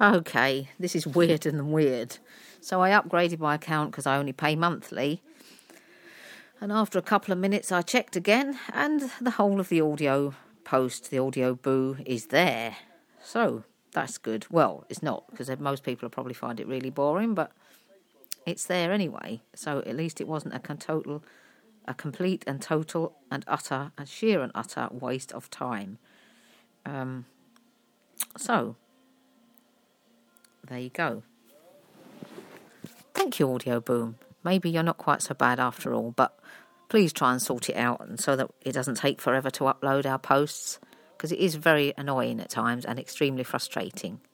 Okay, this is weirder than weird. So I upgraded my account because I only pay monthly. And after a couple of minutes I checked again and the whole of the audio post, the audio boo, is there. So that's good. Well, it's not, because most people will probably find it really boring, but it's there anyway. So at least it wasn't a complete and total and utter and sheer and utter waste of time. So there you go. Thank you, Audio Boom. Maybe you're not quite so bad after all, but please try and sort it out, and so that it doesn't take forever to upload our posts, because it is very annoying at times and extremely frustrating.